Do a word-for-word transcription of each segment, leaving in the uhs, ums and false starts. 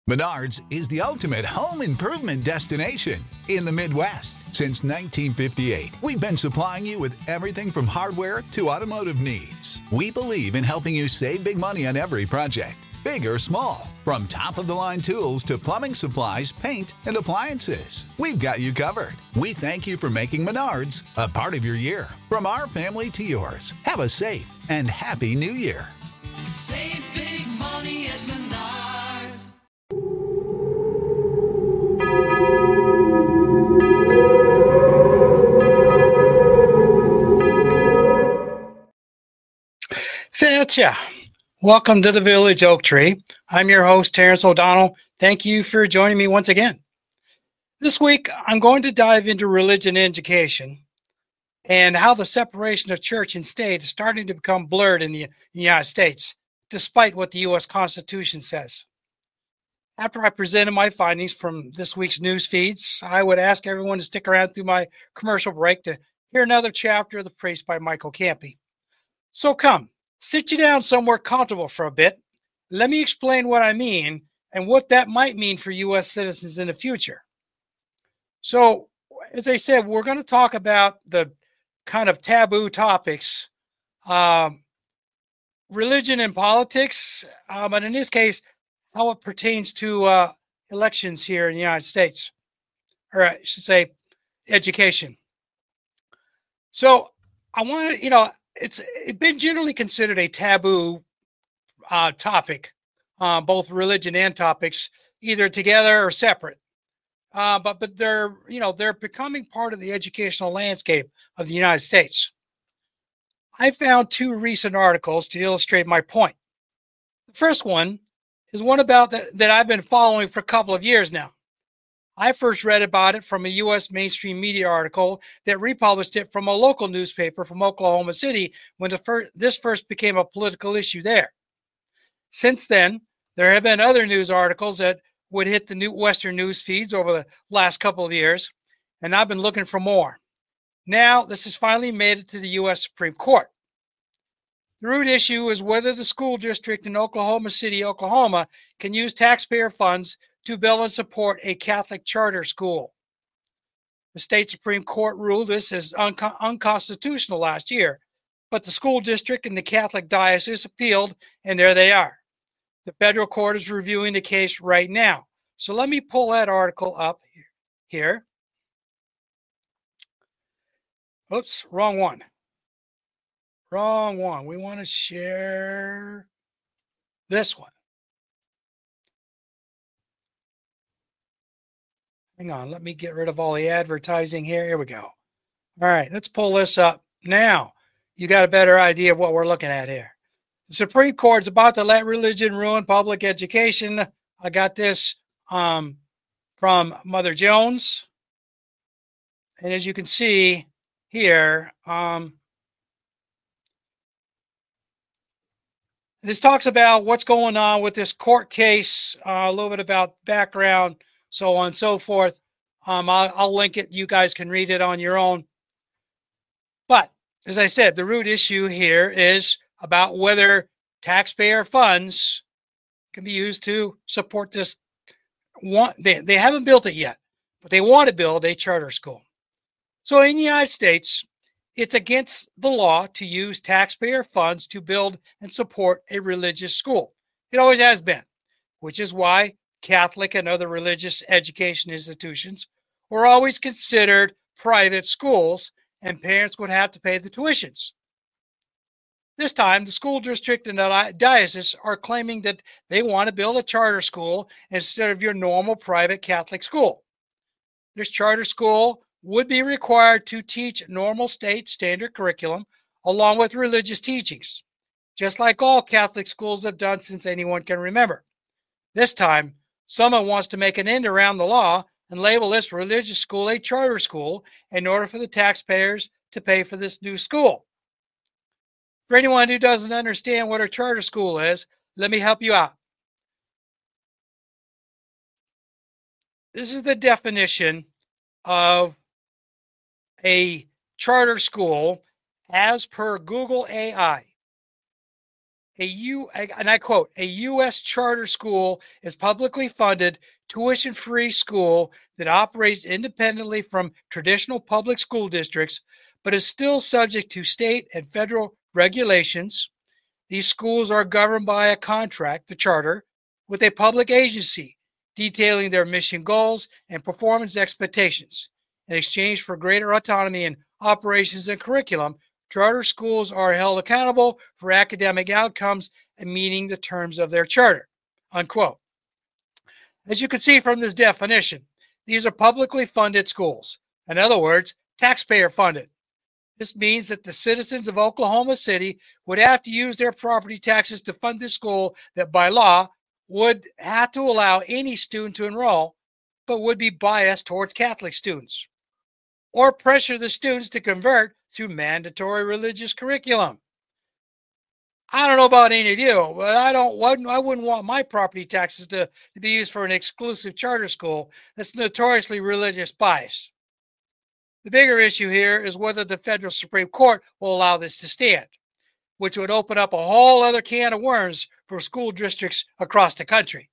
Menards is the ultimate home improvement destination in the Midwest. Since nineteen fifty-eight, we've been supplying you with everything from hardware to automotive needs. We believe in helping you save big money on every project, big or small. From top-of-the-line tools to plumbing supplies, paint, and appliances, we've got you covered. We thank you for making Menards a part of your year. From our family to yours, have a safe and happy New Year. Save big money at Menards. Fetcha. Welcome to the Village Oak Tree. I'm your host, Terrence O'Donnell. Thank you for joining me once again. This week, I'm going to dive into religion education and how the separation of church and state is starting to become blurred in the United States, despite what the U S Constitution says. After I presented my findings from this week's news feeds, I would ask everyone to stick around through my commercial break to hear another chapter of The Priest by Michael Campy. So come, sit you down somewhere comfortable for a bit. Let me explain what I mean and what that might mean for U S citizens in the future. So, as I said, we're going to talk about the kind of taboo topics, um, religion and politics, um, and in this case, how it pertains to uh, elections here in the United States, or I should say education. So I want to, you know, it's, it's been generally considered a taboo uh, topic, uh, both religion and topics, either together or separate. Uh, but but they're, you know, they're becoming part of the educational landscape of the United States. I found two recent articles to illustrate my point. The first one is one about that, that I've been following for a couple of years now. I first read about it from a U S mainstream media article that republished it from a local newspaper from Oklahoma City when the fir- this first became a political issue there. Since then, there have been other news articles that would hit the new Western news feeds over the last couple of years, and I've been looking for more. Now, this has finally made it to the U S Supreme Court. The root issue is whether the school district in Oklahoma City, Oklahoma, can use taxpayer funds to build and support a Catholic charter school. The state Supreme Court ruled this as un- unconstitutional last year, but the school district and the Catholic diocese appealed, and there they are. The federal court is reviewing the case right now. So let me pull that article up here. Oops, wrong one. Wrong one. We want to share this one. Hang on, let me get rid of all the advertising here. Here we go. All right, let's pull this up. Now, you got a better idea of what we're looking at here. The Supreme Court is about to let religion ruin public education. I got this um, from Mother Jones. And as you can see here, um, this talks about what's going on with this court case, uh, a little bit about background, so on and so forth. Um, I'll, I'll link it. You guys can read it on your own. But as I said, the root issue here is about whether taxpayer funds can be used to support this. One, they, they haven't built it yet, but they want to build a charter school. So in the United States, it's against the law to use taxpayer funds to build and support a religious school. It always has been, which is why Catholic and other religious education institutions were always considered private schools, and parents would have to pay the tuitions. This time, the school district and the diocese are claiming that they want to build a charter school instead of your normal private Catholic school. This charter school would be required to teach normal state standard curriculum along with religious teachings, just like all Catholic schools have done since anyone can remember. This time, someone wants to make an end around the law and label this religious school a charter school in order for the taxpayers to pay for this new school. For anyone who doesn't understand what a charter school is, let me help you out. This is the definition of a charter school as per Google A I. A U, and I quote, a U S charter school is publicly funded, tuition-free school that operates independently from traditional public school districts, but is still subject to state and federal regulations. These schools are governed by a contract, the charter, with a public agency detailing their mission goals and performance expectations. In exchange for greater autonomy in operations and curriculum, charter schools are held accountable for academic outcomes and meeting the terms of their charter, unquote. As you can see from this definition, these are publicly funded schools. In other words, taxpayer funded. This means that the citizens of Oklahoma City would have to use their property taxes to fund the school that by law would have to allow any student to enroll, but would be biased towards Catholic students, or pressure the students to convert through mandatory religious curriculum. I don't know about any of you, but I don't. I wouldn't want my property taxes to, to be used for an exclusive charter school that's notoriously religious bias. The bigger issue here is whether the federal Supreme Court will allow this to stand, which would open up a whole other can of worms for school districts across the country.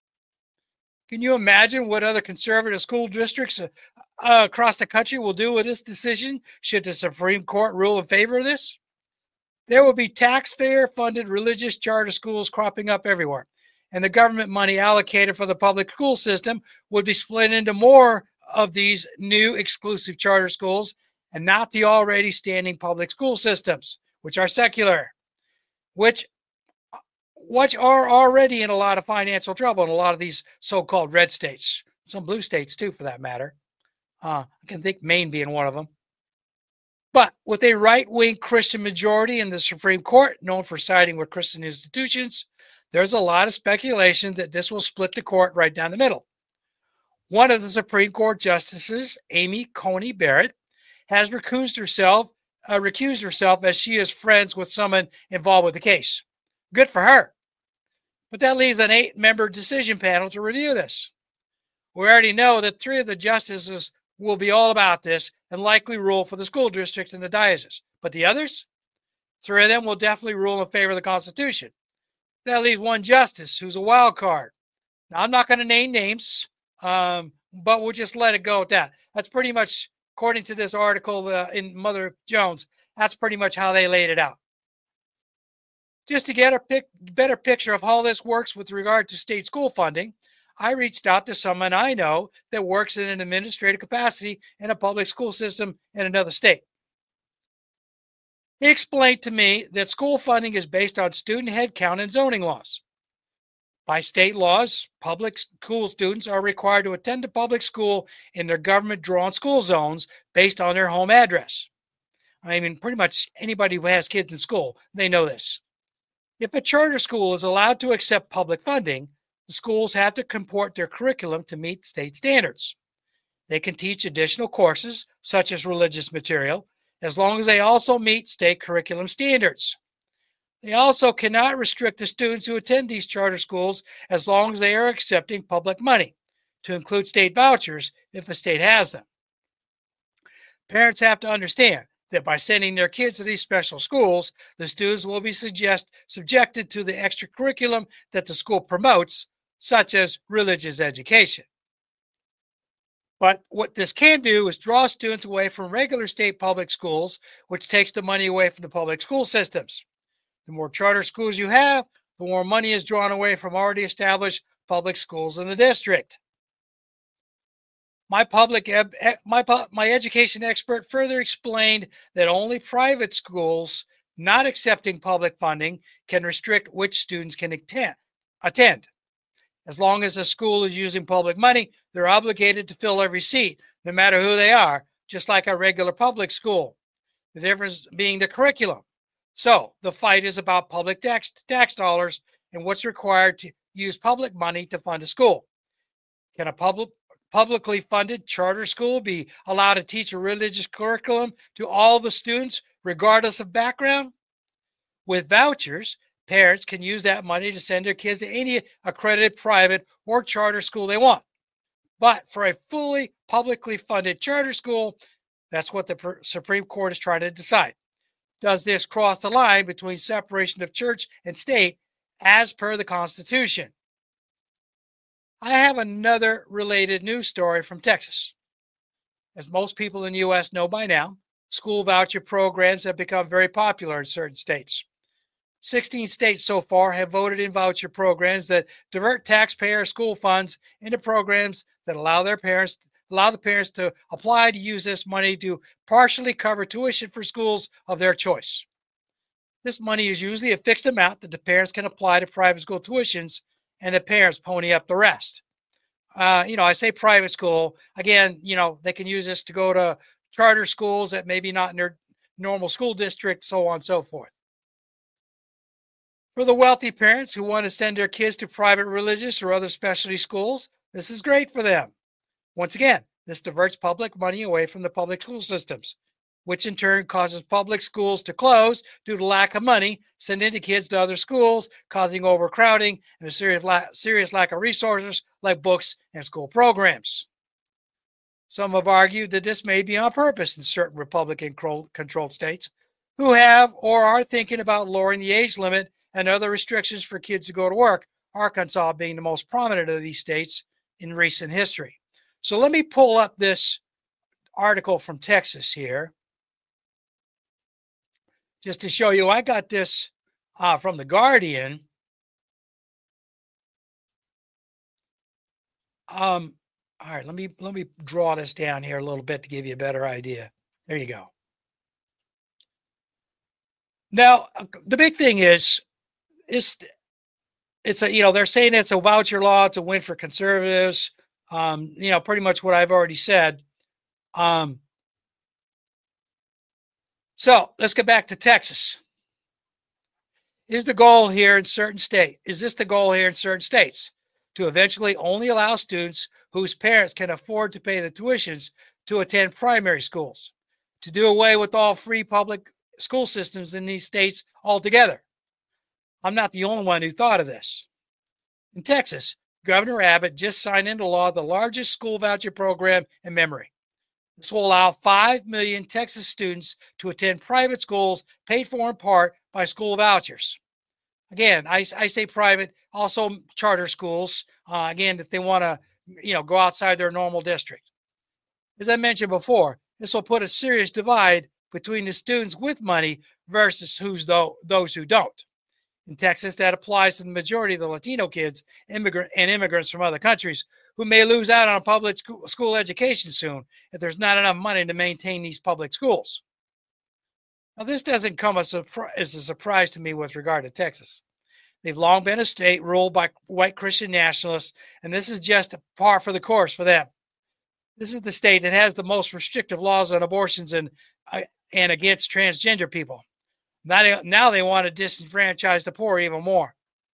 Can you imagine what other conservative school districts uh, uh, across the country will do with this decision should the Supreme Court rule in favor of this? There will be taxpayer-funded religious charter schools cropping up everywhere, and the government money allocated for the public school system would be split into more of these new exclusive charter schools and not the already standing public school systems, which are secular, which, which are already in a lot of financial trouble in a lot of these so-called red states, some blue states too, for that matter. Uh, I can think Maine being one of them. But with a right-wing Christian majority in the Supreme Court, known for siding with Christian institutions, there's a lot of speculation that this will split the court right down the middle. One of the Supreme Court justices, Amy Coney Barrett, has recused herself, uh, recused herself as she is friends with someone involved with the case. Good for her. But that leaves an eight-member decision panel to review this. We already know that three of the justices will be all about this and likely rule for the school districts and the diocese. But the others? Three of them will definitely rule in favor of the Constitution. That leaves one justice who's a wild card. Now, I'm not going to name names, um, but we'll just let it go at that. That's pretty much, according to this article uh, in Mother Jones, that's pretty much how they laid it out. Just to get a pic- better picture of how this works with regard to state school funding, I reached out to someone I know that works in an administrative capacity in a public school system in another state. He explained to me that school funding is based on student headcount and zoning laws. By state laws, public school students are required to attend a public school in their government-drawn school zones based on their home address. I mean, pretty much anybody who has kids in school, they know this. If a charter school is allowed to accept public funding, the schools have to comport their curriculum to meet state standards. They can teach additional courses, such as religious material, as long as they also meet state curriculum standards. They also cannot restrict the students who attend these charter schools as long as they are accepting public money, to include state vouchers if the state has them. Parents have to understand that by sending their kids to these special schools, the students will be suggest, subjected to the extra curriculum that the school promotes, such as religious education. But what this can do is draw students away from regular state public schools, which takes the money away from the public school systems. The more charter schools you have, the more money is drawn away from already established public schools in the district. My public, my, my education expert further explained that only private schools not accepting public funding can restrict which students can attend. As long as the school is using public money, they're obligated to fill every seat, no matter who they are, just like a regular public school. The difference being the curriculum. So the fight is about public tax, tax dollars and what's required to use public money to fund a school. Can a public publicly funded charter school be allowed to teach a religious curriculum to all the students, regardless of background? With vouchers, parents can use that money to send their kids to any accredited private or charter school they want. But for a fully publicly funded charter school, that's what the Supreme Court is trying to decide. does this cross the line between separation of church and state as per the Constitution? I have another related news story from Texas. As most people in the U S know by now, school voucher programs have become very popular in certain states. sixteen states so far have voted in voucher programs that divert taxpayer school funds into programs that allow their parents allow the parents to apply to use this money to partially cover tuition for schools of their choice. This money is usually a fixed amount that the parents can apply to private school tuitions, and the parents pony up the rest. Uh, you know, I say private school. Again, you know, they can use this to go to charter schools that maybe not in their normal school district, so on and so forth. For the wealthy parents who want to send their kids to private religious or other specialty schools, this is great for them. Once again, this diverts public money away from the public school systems, which in turn causes public schools to close due to lack of money, sending the kids to other schools, causing overcrowding and a serious, la- serious lack of resources like books and school programs. Some have argued that this may be on purpose in certain Republican-controlled states who have or are thinking about lowering the age limit and other restrictions for kids to go to work, Arkansas being the most prominent of these states in recent history. So let me pull up this article from Texas here, just to show you. I got this uh, from The Guardian. Um, all right, let me let me draw this down here a little bit to give you a better idea. There you go. Now, the big thing is, it's, it's a, you know, they're saying it's a voucher law. It's a win for conservatives. Um, you know, pretty much what I've already said. Um, so let's get back to Texas. Is the goal here in certain states? Is this the goal here in certain states to eventually only allow students whose parents can afford to pay the tuitions to attend primary schools, to do away with all free public school systems in these states altogether? I'm not the only one who thought of this. In Texas, Governor Abbott just signed into law the largest school voucher program in memory. This will allow five million Texas students to attend private schools paid for in part by school vouchers. Again, I, I say private, also charter schools, uh, again, if they want to, you know, go outside their normal district. As I mentioned before, this will put a serious divide between the students with money versus who's th- those who don't. In Texas, that applies to the majority of the Latino kids immigrant and immigrants from other countries who may lose out on a public school, school education soon if there's not enough money to maintain these public schools. Now, this doesn't come as a, as a surprise to me with regard to Texas. They've long been a state ruled by white Christian nationalists, and this is just a par for the course for them. This is the state that has the most restrictive laws on abortions and, uh, and against transgender people. Now they, now they want to disenfranchise the poor even more.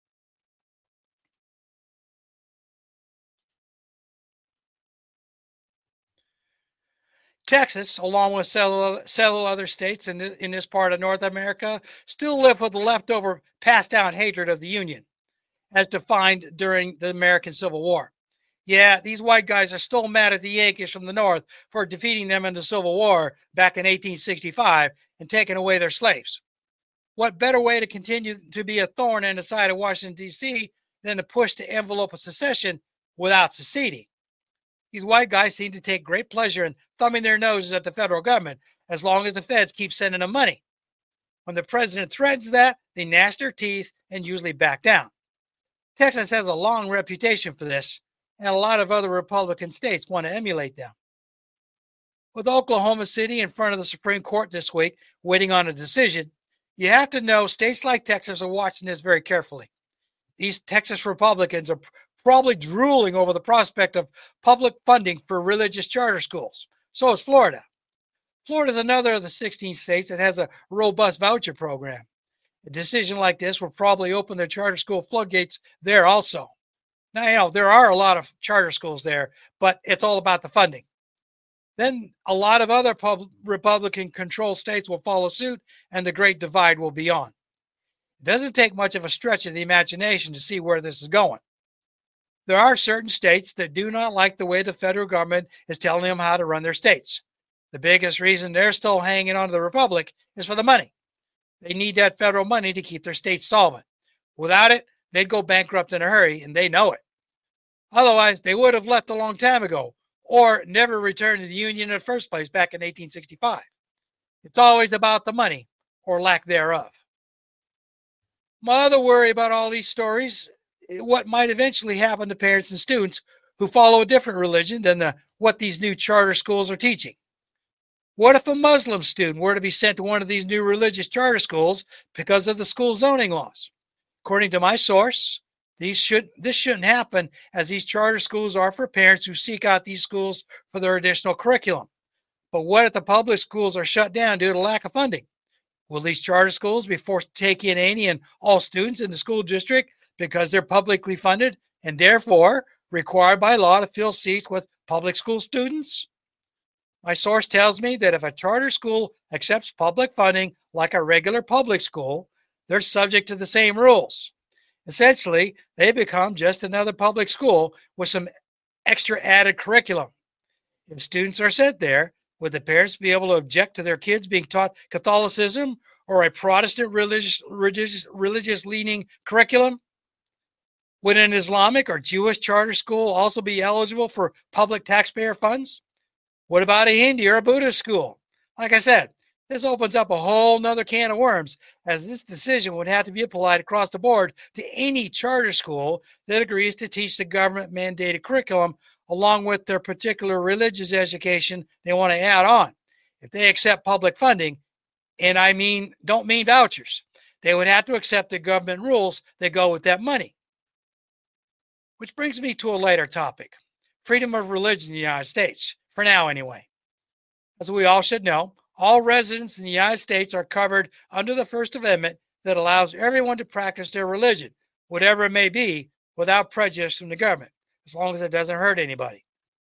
Texas, along with several, several other states in, the, in this part of North America, still live with the leftover passed down hatred of the Union, as defined during the American Civil War. Yeah, these white guys are still mad at the Yankees from the North for defeating them in the Civil War back in eighteen sixty-five and taking away their slaves. What better way to continue to be a thorn in the side of Washington, D C than to push the envelope of secession without seceding? These white guys seem to take great pleasure in thumbing their noses at the federal government as long as the feds keep sending them money. When the president threatens that, they gnash their teeth and usually back down. Texas has a long reputation for this, and a lot of other Republican states want to emulate them. With Oklahoma City in front of the Supreme Court this week, waiting on a decision, you have to know states like Texas are watching this very carefully. These Texas Republicans are probably drooling over the prospect of public funding for religious charter schools. So is Florida. Florida is another of the sixteen states that has a robust voucher program. A decision like this will probably open the charter school floodgates there also. Now, you know, there are a lot of charter schools there, but it's all about the funding. Then a lot of other pub- Republican-controlled states will follow suit, and the great divide will be on. It doesn't take much of a stretch of the imagination to see where this is going. There are certain states that do not like the way the federal government is telling them how to run their states. The biggest reason they're still hanging on to the republic is for the money. They need that federal money to keep their state solvent. Without it, they'd go bankrupt in a hurry, and they know it. Otherwise, they would have left a long time ago or never returned to the Union in the first place back in eighteen sixty-five. It's always about the money or lack thereof. My other worry about all these stories is what might eventually happen to parents and students who follow a different religion than the, what these new charter schools are teaching. What if a Muslim student were to be sent to one of these new religious charter schools because of the school zoning laws? According to my source, these should, this shouldn't happen, as these charter schools are for parents who seek out these schools for their additional curriculum. But what if the public schools are shut down due to lack of funding? Will these charter schools be forced to take in any and all students in the school district because they're publicly funded and therefore required by law to fill seats with public school students? My source tells me that if a charter school accepts public funding like a regular public school, they're subject to the same rules. Essentially, they become just another public school with some extra added curriculum. If students are sent there, would the parents be able to object to their kids being taught Catholicism or a Protestant religious, religious, religious leaning curriculum? Would an Islamic or Jewish charter school also be eligible for public taxpayer funds? What about a Hindu or a Buddhist school? Like I said, this opens up a whole nother can of worms, as this decision would have to be applied across the board to any charter school that agrees to teach the government mandated curriculum along with their particular religious education they want to add on. If they accept public funding, and I mean, don't mean vouchers, they would have to accept the government rules that go with that money. Which brings me to a later topic, freedom of religion in the United States, for now anyway. As we all should know, all residents in the United States are covered under the First Amendment that allows everyone to practice their religion, whatever it may be, without prejudice from the government, as long as it doesn't hurt anybody.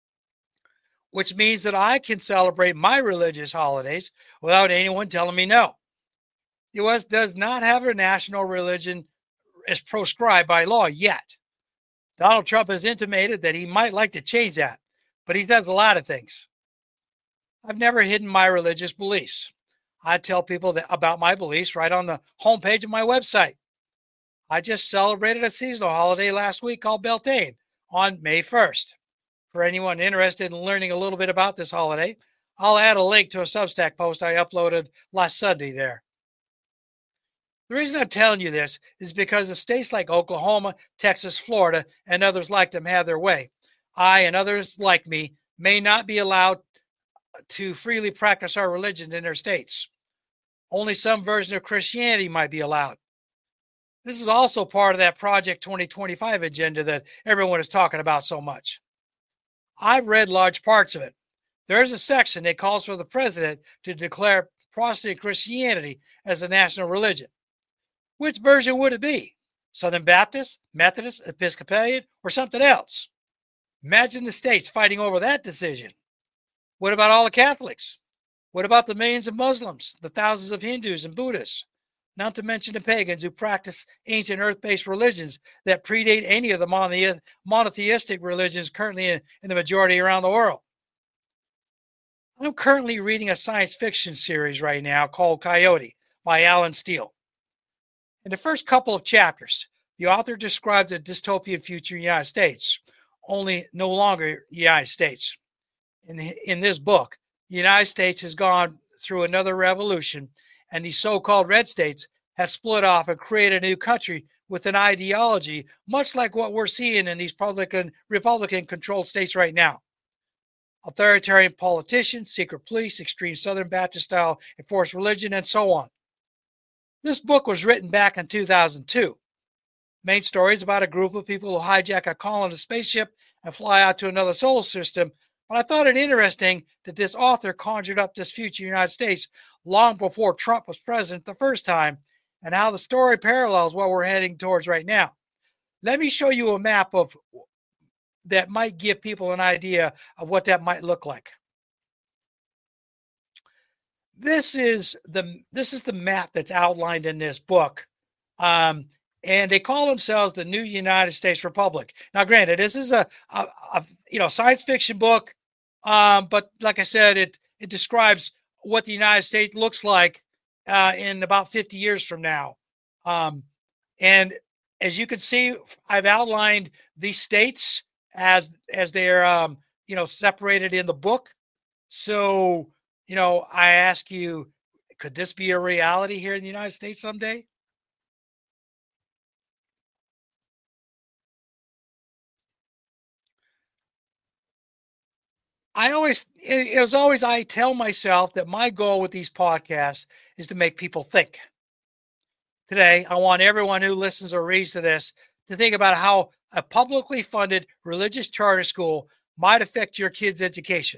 Which means that I can celebrate my religious holidays without anyone telling me no. The U S does not have a national religion as proscribed by law yet. Donald Trump has intimated that he might like to change that, but he does a lot of things. I've never hidden my religious beliefs. I tell people that, about my beliefs right on the homepage of my website. I just celebrated a seasonal holiday last week called Beltane on May first. For anyone interested in learning a little bit about this holiday, I'll add a link to a Substack post I uploaded last Sunday there. The reason I'm telling you this is because if states like Oklahoma, Texas, Florida, and others like them have their way, I and others like me may not be allowed to freely practice our religion in their states. Only some version of Christianity might be allowed. This is also part of that Project twenty twenty-five agenda that everyone is talking about so much. I've read large parts of it. There is a section that calls for the president to declare Protestant Christianity as a national religion. Which version would it be? Southern Baptist, Methodist, Episcopalian, or something else? Imagine the states fighting over that decision. What about all the Catholics? What about the millions of Muslims, the thousands of Hindus and Buddhists? Not to mention the pagans who practice ancient earth-based religions that predate any of the monotheistic religions currently in, in the majority around the world. I'm currently reading a science fiction series right now called Coyote by Alan Steele. In the first couple of chapters, the author describes a dystopian future in the United States, only no longer the United States. In, in this book, the United States has gone through another revolution, and these so-called red states have split off and created a new country with an ideology much like what we're seeing in these Republican, Republican-controlled states right now. Authoritarian politicians, secret police, extreme Southern Baptist-style enforced religion, and so on. This book was written back in two thousand two. Main story is about a group of people who hijack a colonist spaceship and fly out to another solar system. But I thought it interesting that this author conjured up this future United States long before Trump was president the first time, and how the story parallels what we're heading towards right now. Let me show you a map of that might give people an idea of what that might look like. This is the this is the map that's outlined in this book, um, and they call themselves the New United States Republic. Now, granted, this is a, a, a you know science fiction book, um, but like I said, it it describes what the United States looks like uh, in about fifty years from now. Um, and as you can see, I've outlined these states as as they're um, you know separated in the book. So you know, I ask you, could this be a reality here in the United States someday? I always, it, it was always, I tell myself that my goal with these podcasts is to make people think. Today, I want everyone who listens or reads to this to think about how a publicly funded religious charter school might affect your kids' education,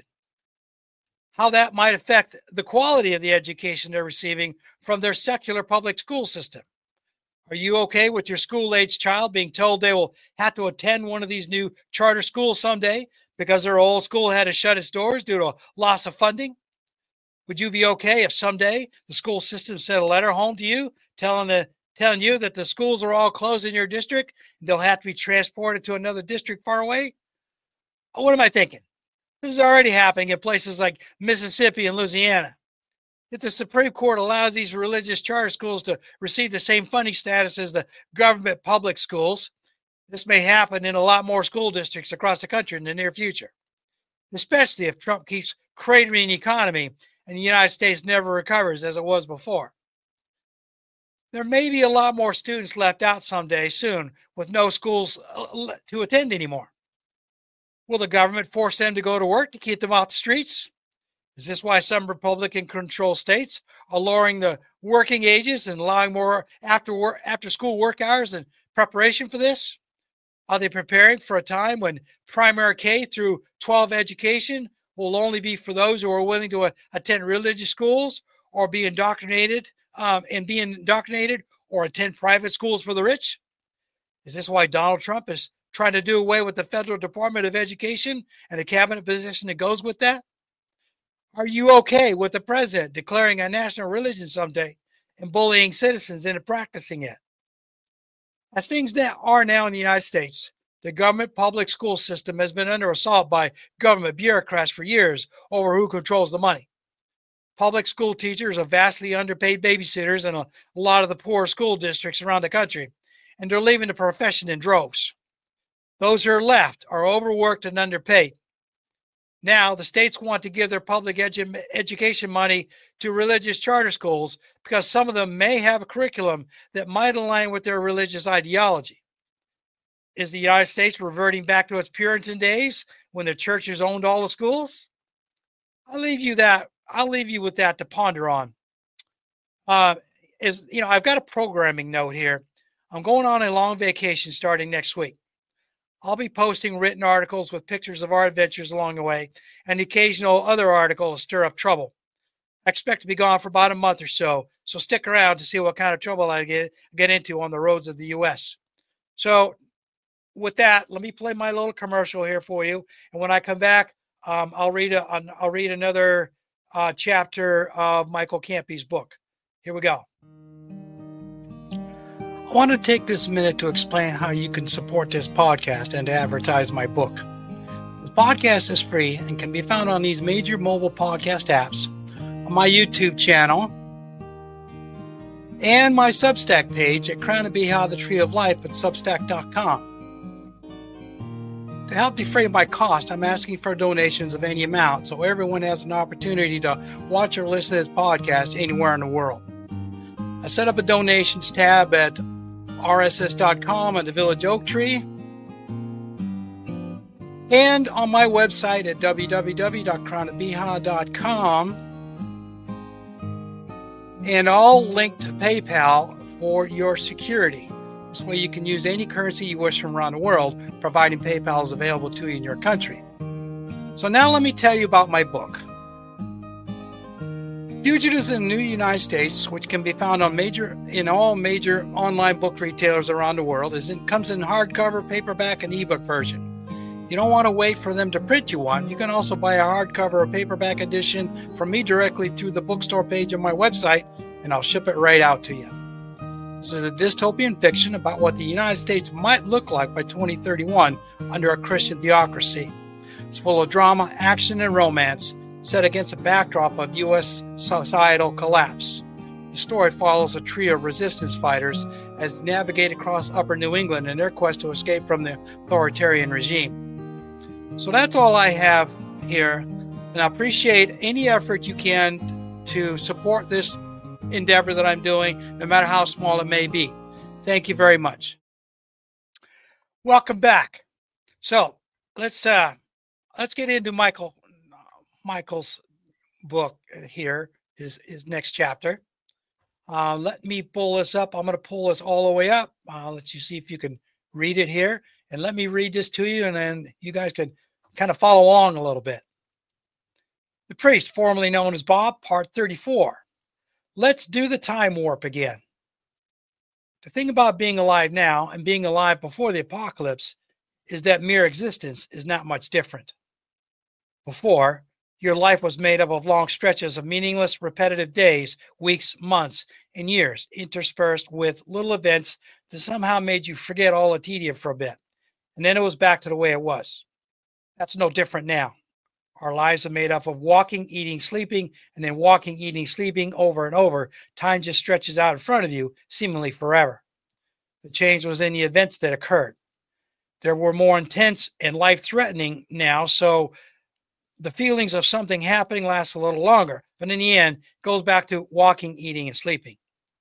how that might affect the quality of the education they're receiving from their secular public school system. Are you okay with your school-aged child being told they will have to attend one of these new charter schools someday because their old school had to shut its doors due to a loss of funding? Would you be okay if someday the school system sent a letter home to you telling the telling you that the schools are all closed in your district and they'll have to be transported to another district far away? Oh, what am I thinking? This is already happening in places like Mississippi and Louisiana. If the Supreme Court allows these religious charter schools to receive the same funding status as the government public schools, this may happen in a lot more school districts across the country in the near future, especially if Trump keeps cratering the economy and the United States never recovers as it was before. There may be a lot more students left out someday soon with no schools to attend anymore. Will the government force them to go to work to keep them off the streets? Is this why some Republican-controlled states are lowering the working ages and allowing more after work, after school work hours in preparation for this? Are they preparing for a time when primary K through twelve education will only be for those who are willing to uh, attend religious schools or be indoctrinated um, and be indoctrinated or attend private schools for the rich? Is this why Donald Trump is trying to do away with the Federal Department of Education and the cabinet position that goes with that? Are you okay with the president declaring a national religion someday and bullying citizens into practicing it? As things now are now in the United States, the government public school system has been under assault by government bureaucrats for years over who controls the money. Public school teachers are vastly underpaid babysitters in a lot of the poor school districts around the country, and they're leaving the profession in droves. Those who are left are overworked and underpaid. Now, the states want to give their public edu- education money to religious charter schools because some of them may have a curriculum that might align with their religious ideology. Is the United States reverting back to its Puritan days when the churches owned all the schools? I'll leave you that. I'll leave you with that to ponder on. Uh, is you know, I've got a programming note here. I'm going on a long vacation starting next week. I'll be posting written articles with pictures of our adventures along the way and the occasional other article to stir up trouble. I expect to be gone for about a month or so, so stick around to see what kind of trouble I get, get into on the roads of the U S. So with that, let me play my little commercial here for you. And when I come back, um, I'll read a, I'll read another uh, chapter of Michael Campy's book. Here we go. I want to take this minute to explain how you can support this podcast and to advertise my book. The podcast is free and can be found on these major mobile podcast apps, on my YouTube channel, and my Substack page at Crown and Beha, the Tree of Life at substack dot com. To help defray my cost, I'm asking for donations of any amount so everyone has an opportunity to watch or listen to this podcast anywhere in the world. I set up a donations tab at R S S dot com and the Village Oak Tree, and on my website at w w w dot crown and beha dot com, and all linked to PayPal for your security. This way you can use any currency you wish from around the world, providing PayPal is available to you in your country. So now let me tell you about my book. Fugitives in the New United States, which can be found on major in all major online book retailers around the world, is in, comes in hardcover, paperback, and ebook version. If you don't want to wait for them to print you one, you can also buy a hardcover or paperback edition from me directly through the bookstore page on my website, and I'll ship it right out to you. This is a dystopian fiction about what the United States might look like by twenty thirty-one under a Christian theocracy. It's full of drama, action, and romance, set against a backdrop of U S societal collapse. The story follows a trio of resistance fighters as they navigate across upper New England in their quest to escape from the authoritarian regime. So that's all I have here, and I appreciate any effort you can to support this endeavor that I'm doing, no matter how small it may be. Thank you very much. Welcome back. So let's uh, let's get into Michael Michael's book here, his his next chapter. Uh, let me pull this up. I'm going to pull this all the way up. I'll let you see if you can read it here, and let me read this to you, and then you guys can kind of follow along a little bit. The Priest, formerly known as Bob, part thirty-four. Let's do the time warp again. The thing about being alive now and being alive before the apocalypse is that mere existence is not much different. Before, your life was made up of long stretches of meaningless, repetitive days, weeks, months, and years, interspersed with little events that somehow made you forget all the tedium for a bit. And then it was back to the way it was. That's no different now. Our lives are made up of walking, eating, sleeping, and then walking, eating, sleeping over and over. Time just stretches out in front of you, seemingly forever. The change was in the events that occurred. They were more intense and life-threatening now, so the feelings of something happening last a little longer. But in the end, it goes back to walking, eating, and sleeping.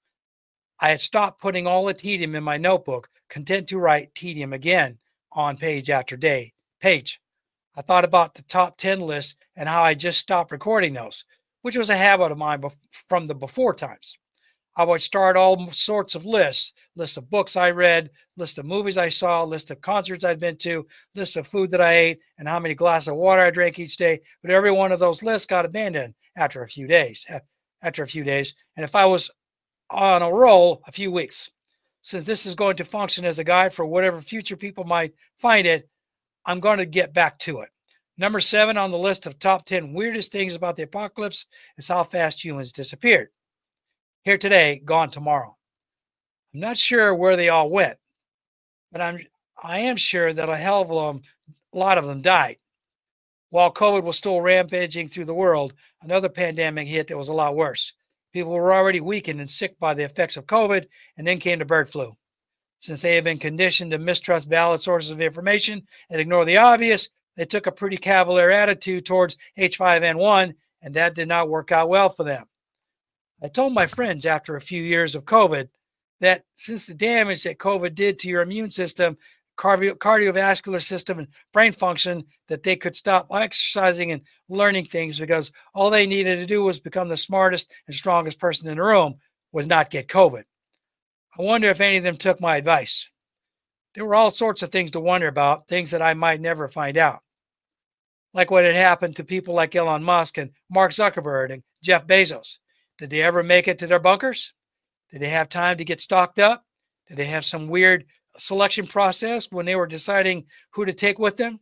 I had stopped putting all the tedium in my notebook, content to write tedium again on page after day, page. I thought about the top ten list and how I just stopped recording those, which was a habit of mine from the before times. I would start all sorts of lists, lists of books I read, list of movies I saw, list of concerts I'd been to, list of food that I ate, and how many glasses of water I drank each day. But every one of those lists got abandoned after a few days, after a few days. And if I was on a roll, a few weeks. Since this is going to function as a guide for whatever future people might find it, I'm going to get back to it. Number seven on the list of top ten weirdest things about the apocalypse is how fast humans disappeared. Here today, gone tomorrow. I'm not sure where they all went, but I'm I am sure that a hell of them, a lot of them died. While COVID was still rampaging through the world, another pandemic hit that was a lot worse. People were already weakened and sick by the effects of COVID, and then came the bird flu. Since they have been conditioned to mistrust valid sources of information and ignore the obvious, they took a pretty cavalier attitude towards H five N one, and that did not work out well for them. I told my friends after a few years of COVID that since the damage that COVID did to your immune system, cardio- cardiovascular system, and brain function, that they could stop exercising and learning things because all they needed to do was become the smartest and strongest person in the room, was not get COVID. I wonder if any of them took my advice. There were all sorts of things to wonder about, things that I might never find out. Like what had happened to people like Elon Musk and Mark Zuckerberg and Jeff Bezos. Did they ever make it to their bunkers? Did they have time to get stocked up? Did they have some weird selection process when they were deciding who to take with them?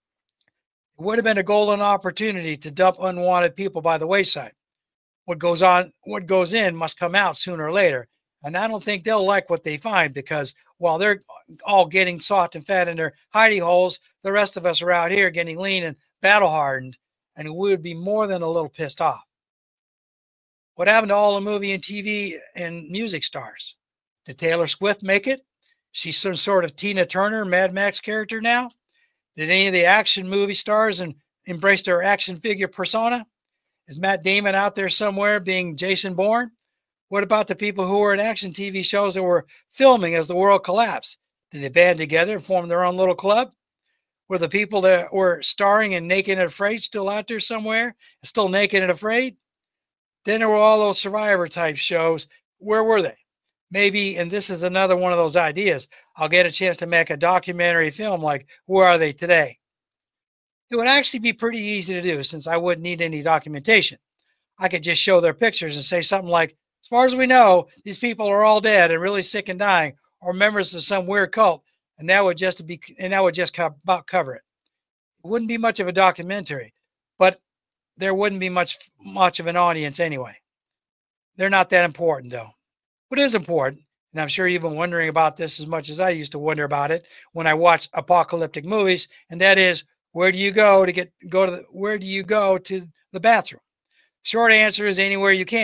It would have been a golden opportunity to dump unwanted people by the wayside. What goes on, what goes in must come out sooner or later. And I don't think they'll like what they find, because while they're all getting soft and fat in their hidey holes, the rest of us are out here getting lean and battle hardened, and we would be more than a little pissed off. What happened to all the movie and T V and music stars? Did Taylor Swift make it? She's some sort of Tina Turner, Mad Max character now? Did any of the action movie stars and embrace their action figure persona? Is Matt Damon out there somewhere being Jason Bourne? What about the people who were in action T V shows that were filming as the world collapsed? Did they band together and form their own little club? Were the people that were starring in Naked and Afraid still out there somewhere, still naked and afraid? Then there were all those Survivor type shows. Where were they? Maybe, and this is another one of those ideas, I'll get a chance to make a documentary film like, where are they today? It would actually be pretty easy to do, since I wouldn't need any documentation. I could just show their pictures and say something like, as far as we know, these people are all dead and really sick and dying, or members of some weird cult, and that would just be and that would just co- about cover it. It wouldn't be much of a documentary, but there wouldn't be much much of an audience anyway. They're not that important, though. What is important, and I'm sure you've been wondering about this as much as I used to wonder about it when I watch apocalyptic movies, and that is, where do you go to get go to the, where do you go to the bathroom? Short answer is anywhere you can.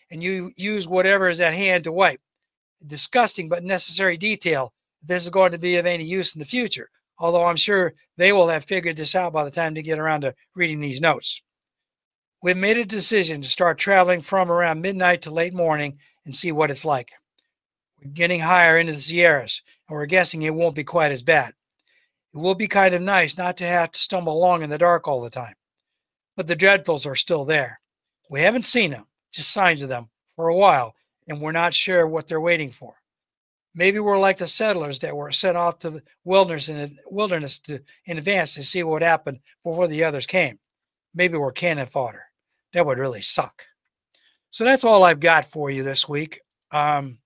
and you use whatever is at hand to wipe. Disgusting but necessary detail. This is going to be of any use in the future, although I'm sure they will have figured this out by the time they get around to reading these notes. We've made a decision to start traveling from around midnight to late morning and see what it's like. We're getting higher into the Sierras, and we're guessing it won't be quite as bad. It will be kind of nice not to have to stumble along in the dark all the time. But the dreadfuls are still there. We haven't seen them, just signs of them, for a while, and we're not sure what they're waiting for. Maybe we're like the settlers that were sent off to the wilderness in, wilderness to, in advance to see what happened before the others came. Maybe we're cannon fodder. That would really suck. So that's all I've got for you this week. Um,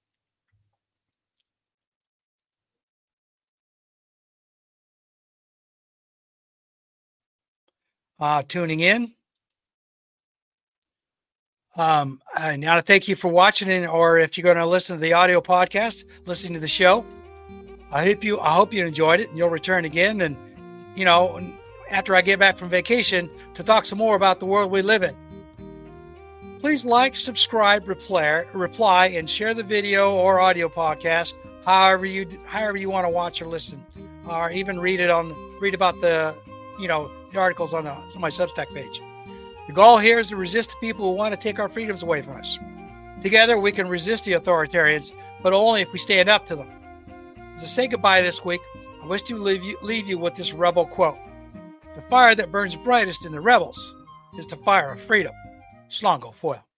uh, tuning in. Um, I want to thank you for watching, and or if you're going to listen to the audio podcast, listening to the show. I hope you I hope you enjoyed it, and you'll return again. And you know, after I get back from vacation, to talk some more about the world we live in. Please like, subscribe, reply, reply, and share the video or audio podcast, however you however you want to watch or listen, or even read it on read about the you know the articles on, the, on my Substack page. The goal here is to resist the people who want to take our freedoms away from us. Together, we can resist the authoritarians, but only if we stand up to them. As I say goodbye this week, I wish to leave you, leave you with this rebel quote. The fire that burns brightest in the rebels is the fire of freedom. Slongo Foyle.